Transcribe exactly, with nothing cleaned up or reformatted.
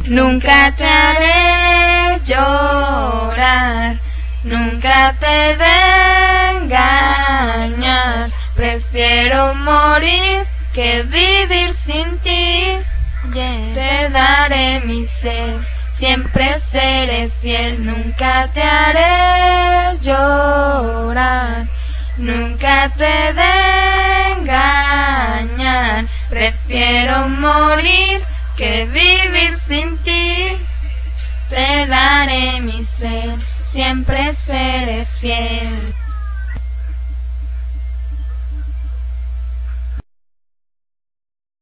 Nunca te haré llorar, nunca te de engañar. Prefiero morir que vivir sin ti. Yeah. Te daré mi ser, siempre seré fiel. Nunca te haré llorar, nunca te de engañar. Prefiero morir que vivir sin ti. Te daré mi ser, siempre seré fiel.